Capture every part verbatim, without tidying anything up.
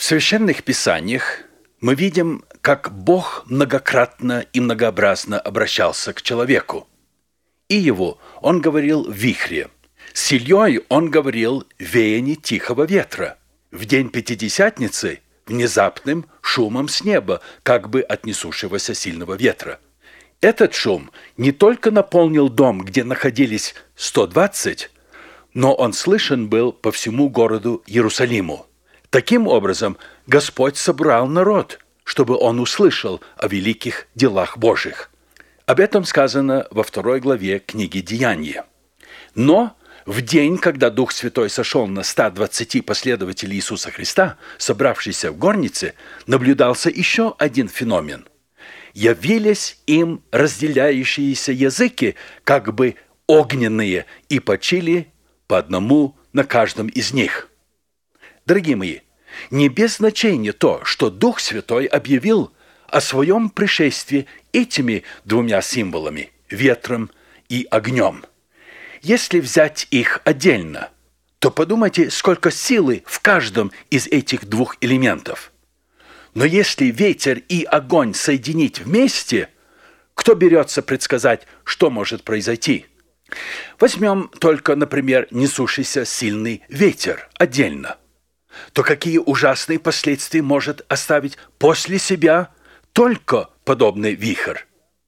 Священных Писаниях мы видим, как Бог многократно и многообразно обращался к человеку. И его он говорил в вихре, с Ильей он говорил в веянии тихого ветра, в день Пятидесятницы внезапным шумом с неба, как бы от несущегося сильного ветра. Этот шум не только наполнил дом, где находились сто двадцать, но он слышен был по всему городу Иерусалиму. Таким образом, Господь собрал народ, чтобы он услышал о великих делах Божьих. Об этом сказано во второй главе книги Деяния. Но в день, когда Дух Святой сошел на ста двадцати последователей Иисуса Христа, собравшихся в горнице, наблюдался еще один феномен. Явились им разделяющиеся языки, как бы огненные, и почили по одному на каждом из них. Дорогие мои, не без значения то, что Дух Святой объявил о своем пришествии этими двумя символами – ветром и огнем. Если взять их отдельно, то подумайте, сколько силы в каждом из этих двух элементов. Но если ветер и огонь соединить вместе, кто берется предсказать, что может произойти? Возьмем только, например, несущийся сильный ветер отдельно. То какие ужасные последствия может оставить после себя только подобный вихрь?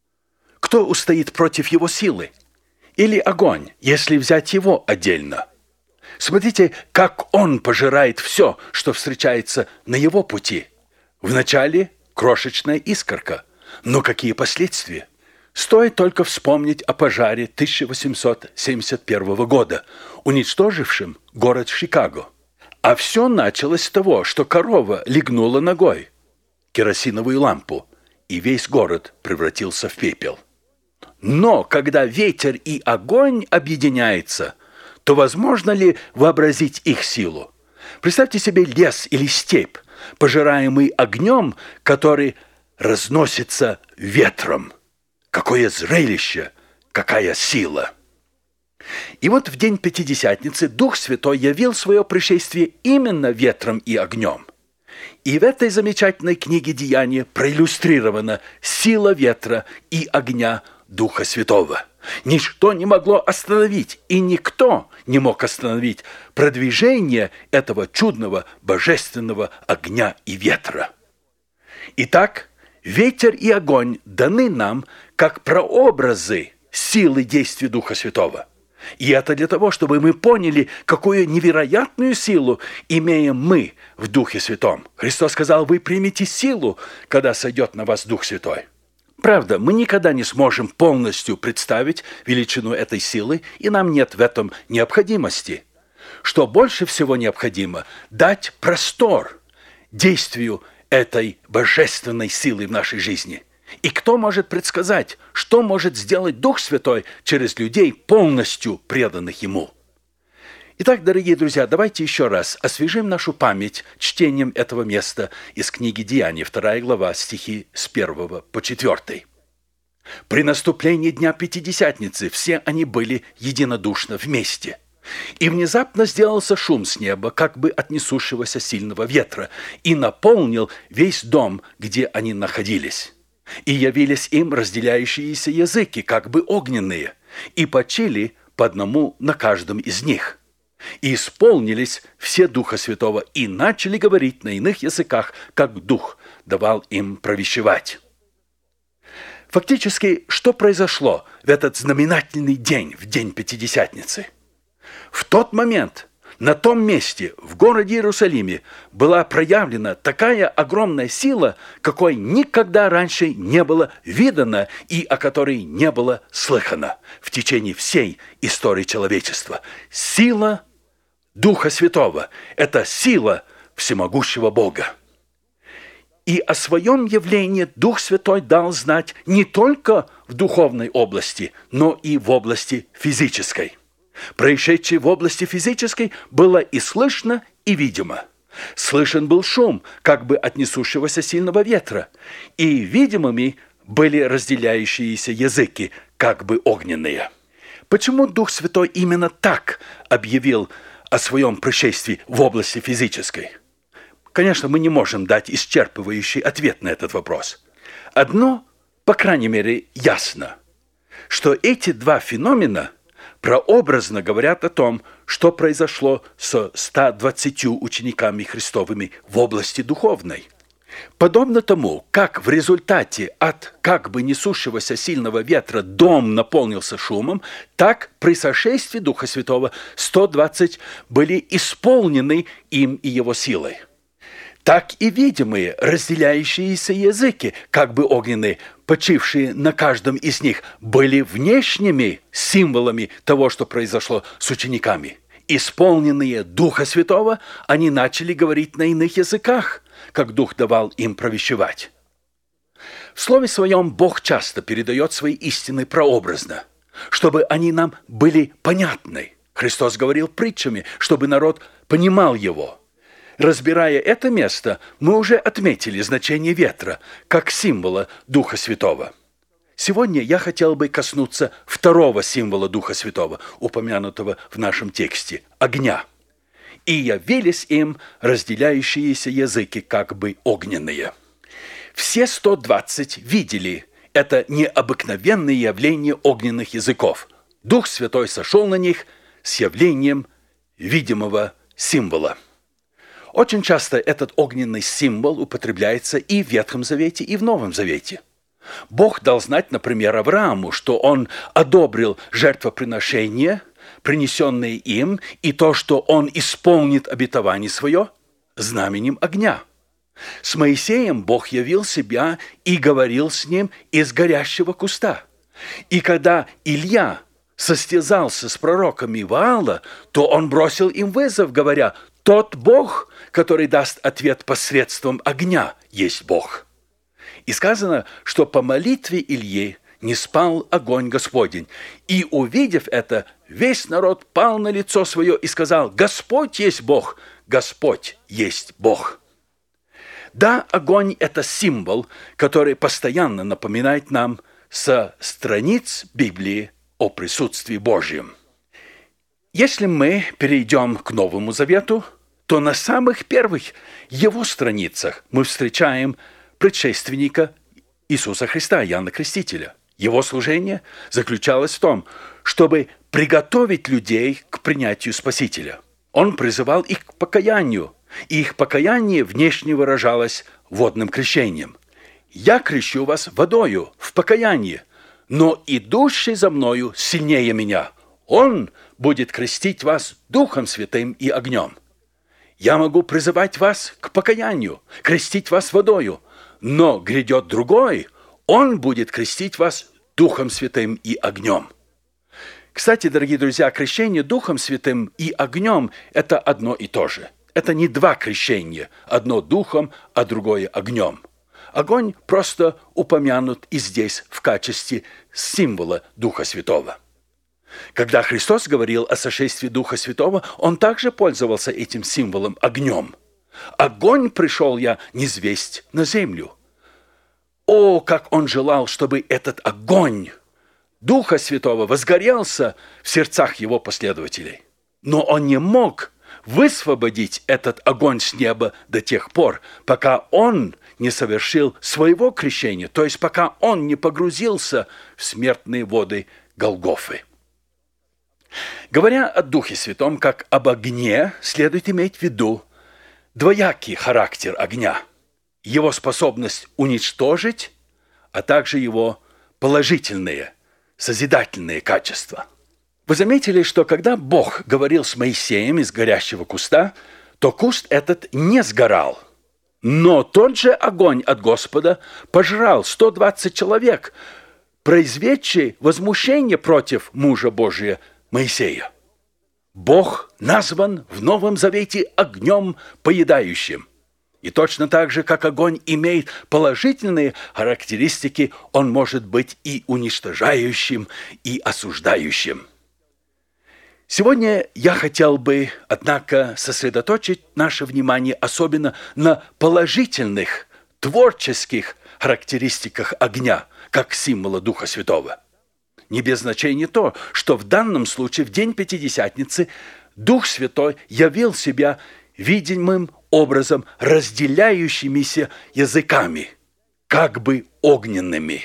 Кто устоит против его силы? Или огонь, если взять его отдельно? Смотрите, как он пожирает все, что встречается на его пути. Вначале крошечная искорка, но какие последствия? Стоит только вспомнить о пожаре тысяча восемьсот семьдесят первого года, уничтожившем город Чикаго. А все началось с того, что корова легнула ногой керосиновую лампу, и весь город превратился в пепел. Но когда ветер и огонь объединяются, то возможно ли вообразить их силу? Представьте себе лес или степь, пожираемый огнем, который разносится ветром. Какое зрелище, какая сила! И вот в день Пятидесятницы Дух Святой явил свое пришествие именно ветром и огнем. И в этой замечательной книге Деяния проиллюстрирована сила ветра и огня Духа Святого. Ничто не могло остановить, и никто не мог остановить продвижение этого чудного божественного огня и ветра. Итак, ветер и огонь даны нам как прообразы силы действия Духа Святого. И это для того, чтобы мы поняли, какую невероятную силу имеем мы в Духе Святом. Христос сказал: вы примете силу, когда сойдет на вас Дух Святой. Правда, мы никогда не сможем полностью представить величину этой силы, и нам нет в этом необходимости. Что больше всего необходимо – дать простор действию этой божественной силы в нашей жизни. И кто может предсказать, что может сделать Дух Святой через людей, полностью преданных Ему? Итак, дорогие друзья, давайте еще раз освежим нашу память чтением этого места из книги Деяний, вторая глава, стихи с первого по четвертый. «При наступлении Дня Пятидесятницы все они были единодушно вместе. И внезапно сделался шум с неба, как бы от несущегося сильного ветра, и наполнил весь дом, где они находились. И явились им разделяющиеся языки, как бы огненные, и почили по одному на каждом из них. И исполнились все Духа Святого, и начали говорить на иных языках, как Дух давал им провещевать». Фактически, что произошло в этот знаменательный день, в день Пятидесятницы? В тот момент, на том месте, в городе Иерусалиме, была проявлена такая огромная сила, какой никогда раньше не было видано и о которой не было слыхано в течение всей истории человечества. Сила Духа Святого – это сила всемогущего Бога. И о своем явлении Дух Святой дал знать не только в духовной области, но и в области физической. Происшедшее в области физической было и слышно, и видимо. Слышен был шум, как бы от несущегося сильного ветра, и видимыми были разделяющиеся языки, как бы огненные. Почему Дух Святой именно так объявил о своем пришествии в области физической? Конечно, мы не можем дать исчерпывающий ответ на этот вопрос. Одно, по крайней мере, ясно, что эти два феномена прообразно говорят о том, что произошло со ста двадцатью учениками Христовыми в области духовной. Подобно тому, как в результате от как бы несущегося сильного ветра дом наполнился шумом, так при сошествии Духа Святого сто двадцать были исполнены им и его силой. Так и видимые разделяющиеся языки, как бы огненные, почившие на каждом из них, были внешними символами того, что произошло с учениками. Исполненные Духа Святого, они начали говорить на иных языках, как Дух давал им провещевать. В Слове Своем Бог часто передает свои истины прообразно, чтобы они нам были понятны. Христос говорил притчами, чтобы народ понимал Его. Разбирая это место, мы уже отметили значение ветра, как символа Духа Святого. Сегодня я хотел бы коснуться второго символа Духа Святого, упомянутого в нашем тексте – огня. «И явились им разделяющиеся языки, как бы огненные». Все сто двадцать видели это необыкновенное явление огненных языков. Дух Святой сошел на них с явлением видимого символа. Очень часто этот огненный символ употребляется и в Ветхом Завете, и в Новом Завете. Бог дал знать, например, Аврааму, что он одобрил жертвоприношение, принесенное им, и то, что он исполнит обетование свое знаменем огня. С Моисеем Бог явил себя и говорил с ним из горящего куста. И когда Илья состязался с пророками Ваала, то он бросил им вызов, говоря: «Тот Бог, который даст ответ посредством огня, есть Бог». И сказано, что по молитве Ильи не спал огонь Господень. И, увидев это, весь народ пал на лицо свое и сказал: «Господь есть Бог, Господь есть Бог». Да, огонь – это символ, который постоянно напоминает нам со страниц Библии о присутствии Божьем. Если мы перейдем к Новому Завету, то на самых первых его страницах мы встречаем предшественника Иисуса Христа, Иоанна Крестителя. Его служение заключалось в том, чтобы приготовить людей к принятию Спасителя. Он призывал их к покаянию, и их покаяние внешне выражалось водным крещением. «Я крещу вас водою в покаянии, но идущий за мною сильнее меня. Он будет крестить вас Духом Святым и огнем. Я могу призывать вас к покаянию, крестить вас водою, но грядет другой, он будет крестить вас Духом Святым и огнем». Кстати, дорогие друзья, крещение Духом Святым и огнем – это одно и то же. Это не два крещения, одно духом, а другое огнем. Огонь просто упомянут и здесь в качестве символа Духа Святого. Когда Христос говорил о сошествии Духа Святого, Он также пользовался этим символом огнем. «Огонь пришел я низвесть на землю». О, как Он желал, чтобы этот огонь Духа Святого возгорелся в сердцах Его последователей. Но Он не мог высвободить этот огонь с неба до тех пор, пока Он не совершил своего крещения, то есть пока Он не погрузился в смертные воды Голгофы. Говоря о Духе Святом как об огне, следует иметь в виду двоякий характер огня, его способность уничтожить, а также его положительные, созидательные качества. Вы заметили, что когда Бог говорил с Моисеем из горящего куста, то куст этот не сгорал. Но тот же огонь от Господа пожрал сто двадцать человек, произведший возмущение против мужа Божия Моисея. Бог назван в Новом Завете огнем поедающим. И точно так же, как огонь имеет положительные характеристики, он может быть и уничтожающим, и осуждающим. Сегодня я хотел бы, однако, сосредоточить наше внимание особенно на положительных, творческих характеристиках огня, как символа Духа Святого. Не без значения то, что в данном случае в день Пятидесятницы Дух Святой явил себя видимым образом разделяющимися языками, как бы огненными.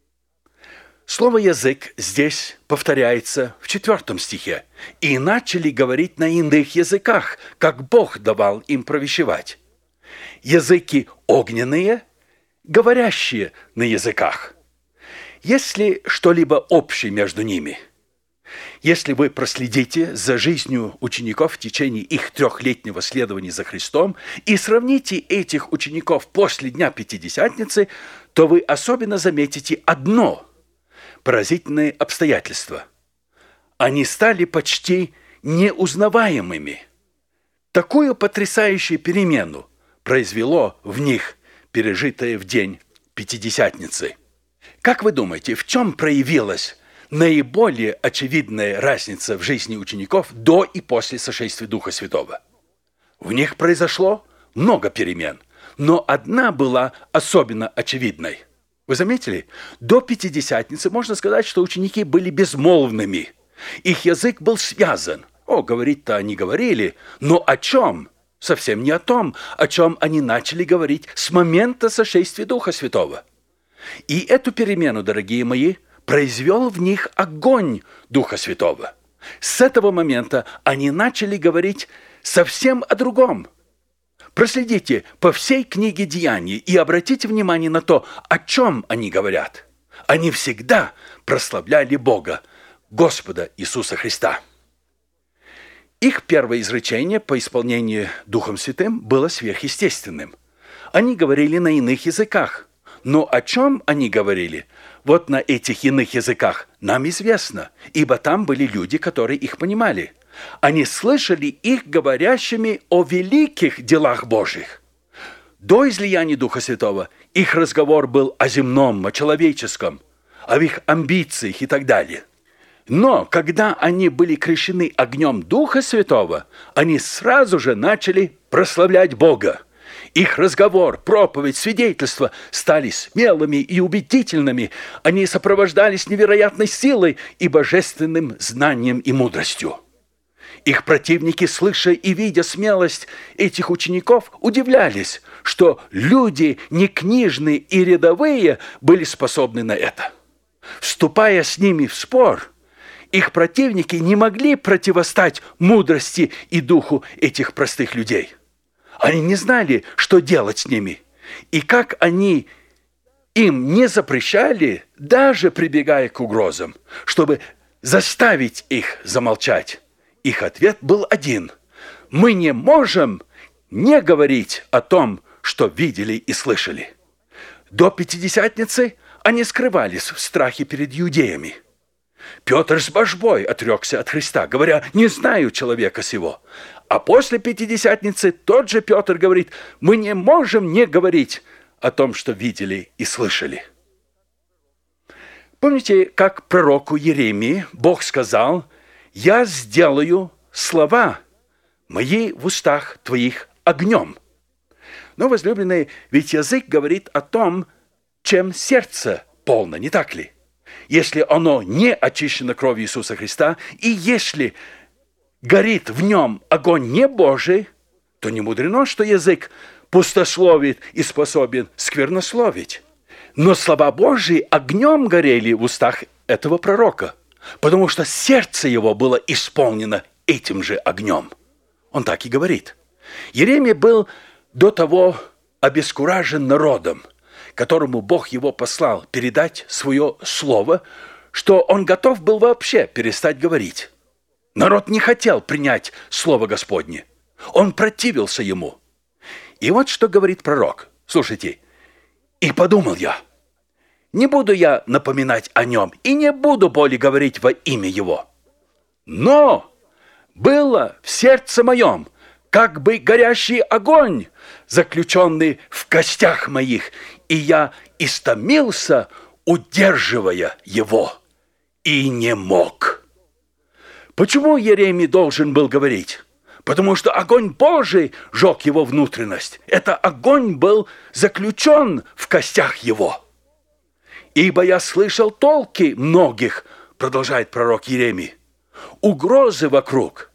Слово «язык» здесь повторяется в четвертом стихе. «И начали говорить на иных языках, как Бог давал им провещевать». Языки огненные, говорящие на языках. Есть ли что-либо общее между ними? Если вы проследите за жизнью учеников в течение их трехлетнего следования за Христом и сравните этих учеников после Дня Пятидесятницы, то вы особенно заметите одно поразительное обстоятельство. Они стали почти неузнаваемыми. Такую потрясающую перемену произвело в них пережитое в день Пятидесятницы. Как вы думаете, в чем проявилась наиболее очевидная разница в жизни учеников до и после сошествия Духа Святого? В них произошло много перемен, но одна была особенно очевидной. Вы заметили? До Пятидесятницы можно сказать, что ученики были безмолвными. Их язык был связан. О, говорить-то они говорили, но о чем? Совсем не о том, о чем они начали говорить с момента сошествия Духа Святого. И эту перемену, дорогие мои, произвел в них огонь Духа Святого. С этого момента они начали говорить совсем о другом. Проследите по всей книге Деяний и обратите внимание на то, о чем они говорят. Они всегда прославляли Бога, Господа Иисуса Христа. Их первое изречение по исполнению Духом Святым было сверхъестественным. Они говорили на иных языках. Но о чем они говорили? Вот на этих иных языках нам известно, ибо там были люди, которые их понимали. Они слышали их говорящими о великих делах Божьих. До излияния Духа Святого их разговор был о земном, о человеческом, о их амбициях и так далее. Но когда они были крещены огнем Духа Святого, они сразу же начали прославлять Бога. Их разговор, проповедь, свидетельства стали смелыми и убедительными. Они сопровождались невероятной силой и божественным знанием и мудростью. Их противники, слыша и видя смелость этих учеников, удивлялись, что люди некнижные и рядовые были способны на это. Вступая с ними в спор, их противники не могли противостать мудрости и духу этих простых людей. Они не знали, что делать с ними. И как они им не запрещали, даже прибегая к угрозам, чтобы заставить их замолчать, их ответ был один. Мы не можем не говорить о том, что видели и слышали. До Пятидесятницы они скрывались в страхе перед иудеями. Петр с божбой отрекся от Христа, говоря: «Не знаю человека сего». А после Пятидесятницы тот же Петр говорит: «Мы не можем не говорить о том, что видели и слышали». Помните, как пророку Иеремии Бог сказал: «Я сделаю слова мои в устах твоих огнем». Но, возлюбленные, ведь язык говорит о том, чем сердце полно, не так ли? Если оно не очищено кровью Иисуса Христа, и если горит в нем огонь не Божий, то не мудрено, что язык пустословит и способен сквернословить. Но слова Божии огнем горели в устах этого пророка, потому что сердце его было исполнено этим же огнем. Он так и говорит. Иеремия был до того обескуражен народом, которому Бог его послал передать свое слово, что он готов был вообще перестать говорить. Народ не хотел принять слово Господне. Он противился ему. И вот что говорит пророк. Слушайте. «И подумал я, не буду я напоминать о нем, и не буду более говорить во имя его. Но было в сердце моем как бы горящий огонь, заключенный в костях моих, и я истомился, удерживая его, и не мог». Почему Иеремия должен был говорить? Потому что огонь Божий жег его внутренность. Это огонь был заключен в костях его. «Ибо я слышал толки многих», продолжает пророк Иеремия, «угрозы вокруг.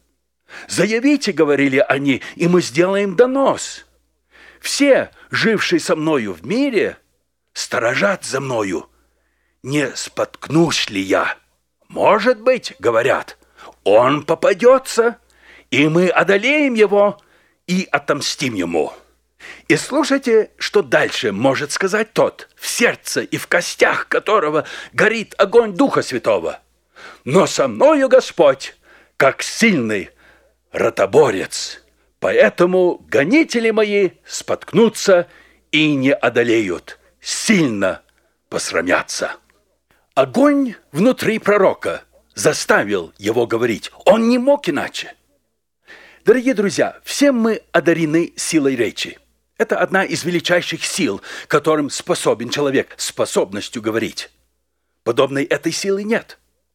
Заявите, говорили они, и мы сделаем донос. Все, жившие со мною в мире, сторожат за мною. Не споткнусь ли я? Может быть, говорят, он попадется, и мы одолеем его и отомстим ему. И слушайте, что дальше может сказать тот, в сердце и в костях которого горит огонь Духа Святого. Но со мною Господь, как сильный ротоборец, поэтому гонители мои споткнутся и не одолеют, сильно посрамятся. Огонь внутри пророка заставил его говорить. Он не мог иначе. Дорогие друзья, все мы одарены силой речи. Это одна из величайших сил, которым способен человек, способностью говорить. Подобной этой силы нет.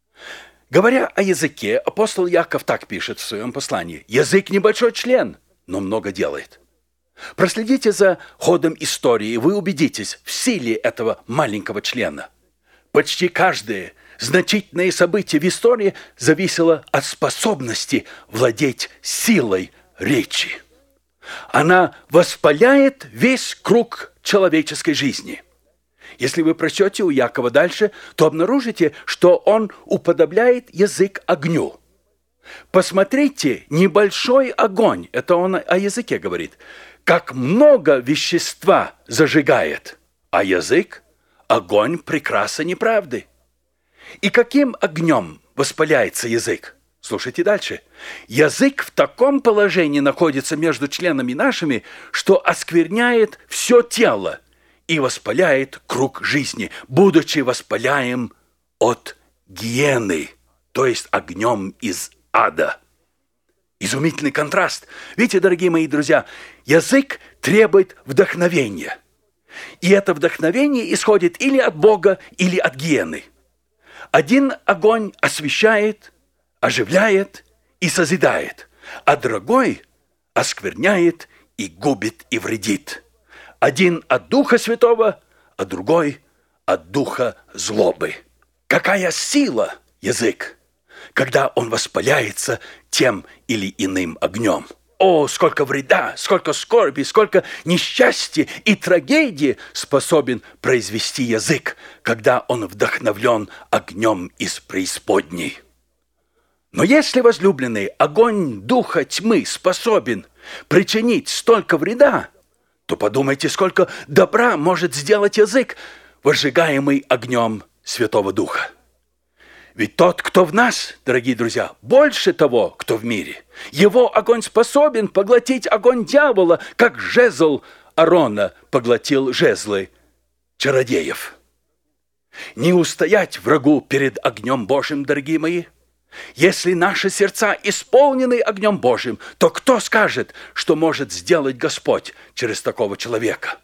Говоря о языке, апостол Яков так пишет в своем послании. Язык небольшой член, но много делает. Проследите за ходом истории, и вы убедитесь в силе этого маленького члена. Почти каждое значительное событие в истории зависело от способности владеть силой речи. Она воспаляет весь круг человеческой жизни. Если вы прочтете у Якова дальше, то обнаружите, что он уподобляет язык огню. Посмотрите, небольшой огонь, это он о языке говорит, как много вещества зажигает, а язык – огонь прекраса неправды. И каким огнем воспаляется язык? Слушайте дальше. Язык в таком положении находится между членами нашими, что оскверняет все тело и воспаляет круг жизни, будучи воспаляем от гиены, то есть огнем из ада. Изумительный контраст. Видите, дорогие мои друзья, язык требует вдохновения. И это вдохновение исходит или от Бога, или от гиены. Один огонь освещает, оживляет и созидает, а другой оскверняет и губит и вредит. Один от Духа Святого, а другой от духа злобы. Какая сила язык, когда он воспаляется тем или иным огнем. О, сколько вреда, сколько скорби, сколько несчастья и трагедии способен произвести язык, когда он вдохновлен огнем из преисподней. Но если, возлюбленный, огонь духа тьмы способен причинить столько вреда, то подумайте, сколько добра может сделать язык, возжигаемый огнем Святого Духа. Ведь тот, кто в нас, дорогие друзья, больше того, кто в мире. Его огонь способен поглотить огонь дьявола, как жезл Аарона поглотил жезлы чародеев. Не устоять врагу перед огнем Божьим, дорогие мои. Если наши сердца исполнены огнем Божьим, то кто скажет, что может сделать Господь через такого человека?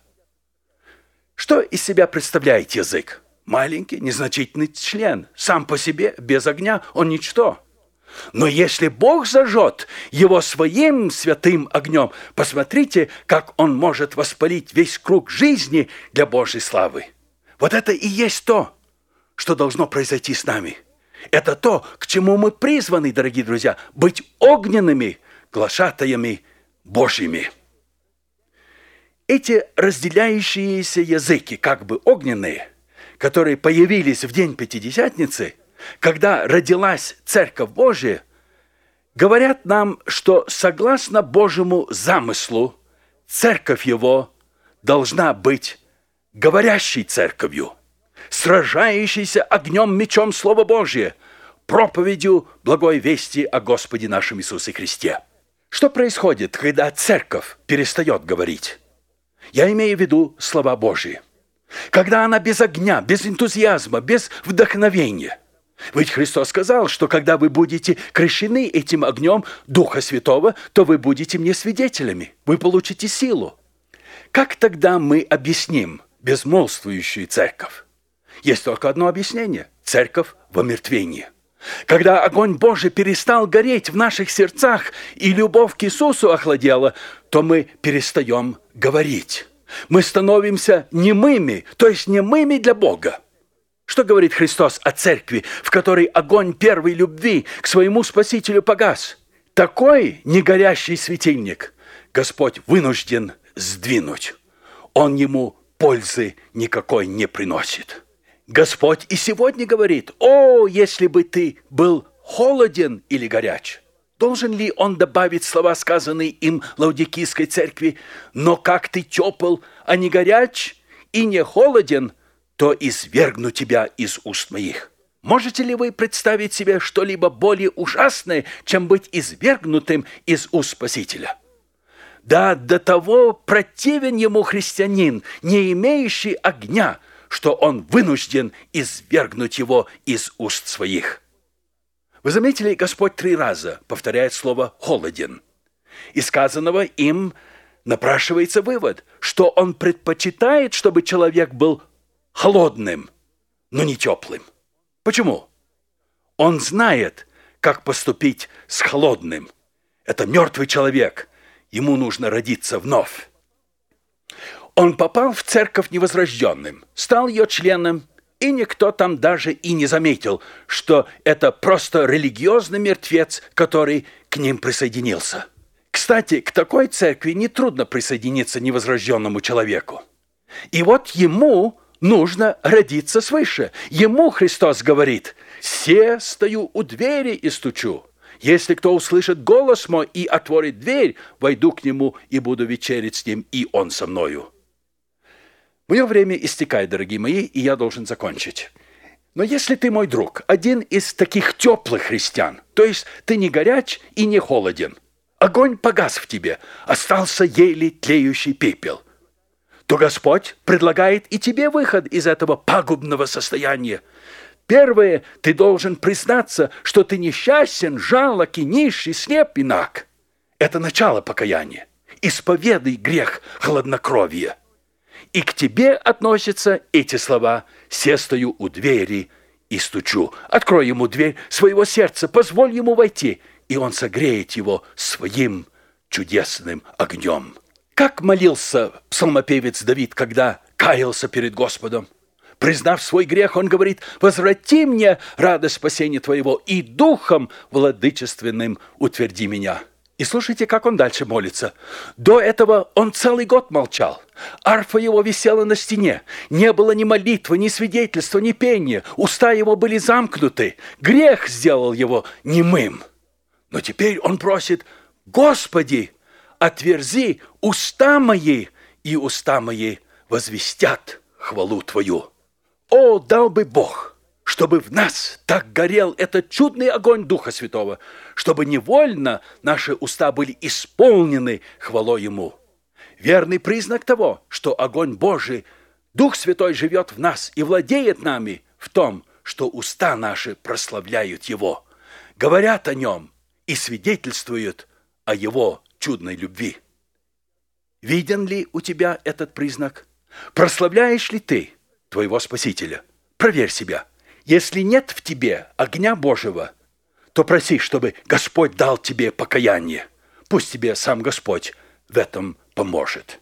Что из себя представляет язык? Маленький, незначительный член. Сам по себе, без огня, он ничто. Но если Бог зажжет его своим святым огнем, посмотрите, как он может воспалить весь круг жизни для Божьей славы. Вот это и есть то, что должно произойти с нами. Это то, к чему мы призваны, дорогие друзья, быть огненными глашатаями Божьими. Эти разделяющиеся языки, как бы огненные, которые появились в день Пятидесятницы, когда родилась Церковь Божия, говорят нам, что согласно Божьему замыслу, Церковь Его должна быть говорящей Церковью, сражающейся огнем, мечом Слова Божия, проповедью благой вести о Господе нашем Иисусе Христе. Что происходит, когда Церковь перестает говорить? Я имею в виду слова Божьи. Когда она без огня, без энтузиазма, без вдохновения. Ведь Христос сказал, что когда вы будете крещены этим огнем Духа Святого, то вы будете мне свидетелями, вы получите силу. Как тогда мы объясним безмолвствующую церковь? Есть только одно объяснение – церковь в омертвении. Когда огонь Божий перестал гореть в наших сердцах и любовь к Иисусу охладела, то мы перестаем говорить. Мы становимся немыми, то есть немыми для Бога. Что говорит Христос о церкви, в которой огонь первой любви к своему Спасителю погас? Такой негорящий светильник Господь вынужден сдвинуть. Он ему пользы никакой не приносит. Господь и сегодня говорит: «О, если бы ты был холоден или горяч!» Должен ли он добавить слова, сказанные им Лаодикийской церкви: «Но как ты тепл, а не горяч и не холоден, то извергну тебя из уст моих». Можете ли вы представить себе что-либо более ужасное, чем быть извергнутым из уст Спасителя? Да, до того противен ему христианин, не имеющий огня, что он вынужден извергнуть его из уст своих. Вы заметили, Господь три раза повторяет слово «холоден». Из сказанного им напрашивается вывод, что он предпочитает, чтобы человек был холодным, но не теплым. Почему? Он знает, как поступить с холодным. Это мертвый человек, ему нужно родиться вновь. Он попал в церковь невозрожденным, стал ее членом, и никто там даже и не заметил, что это просто религиозный мертвец, который к ним присоединился. Кстати, к такой церкви нетрудно присоединиться невозрожденному человеку. И вот ему нужно родиться свыше. Ему Христос говорит: «Се стою у двери и стучу. Если кто услышит голос мой и отворит дверь, войду к нему и буду вечерить с ним, и он со мною». Мое время истекает, дорогие мои, и я должен закончить. Но если ты, мой друг, один из таких теплых христиан, то есть ты не горяч и не холоден, огонь погас в тебе, остался еле тлеющий пепел, то Господь предлагает и тебе выход из этого пагубного состояния. Первое, ты должен признаться, что ты несчастен, жалок и нищий, слеп и наг. Это начало покаяния. Исповедай грех хладнокровия. И к тебе относятся эти слова: «Се стою у двери и стучу». Открой ему дверь своего сердца, позволь ему войти, и он согреет его своим чудесным огнем. Как молился псалмопевец Давид, когда каялся перед Господом? Признав свой грех, он говорит: «Возврати мне радость спасения Твоего, и духом владычественным утверди меня». И слушайте, как он дальше молится. До этого он целый год молчал. Арфа его висела на стене. Не было ни молитвы, ни свидетельства, ни пения. Уста его были замкнуты. Грех сделал его немым. Но теперь он просит: «Господи, отверзи уста мои, и уста мои возвестят хвалу Твою». О, дал бы Бог, чтобы в нас так горел этот чудный огонь Духа Святого, чтобы невольно наши уста были исполнены хвалой Ему. Верный признак того, что огонь Божий, Дух Святой живет в нас и владеет нами, в том, что уста наши прославляют Его, говорят о Нем и свидетельствуют о Его чудной любви. Виден ли у тебя этот признак? Прославляешь ли ты твоего Спасителя? Проверь себя. Если нет в тебе огня Божьего, то проси, чтобы Господь дал тебе покаяние. Пусть тебе сам Господь в этом поможет.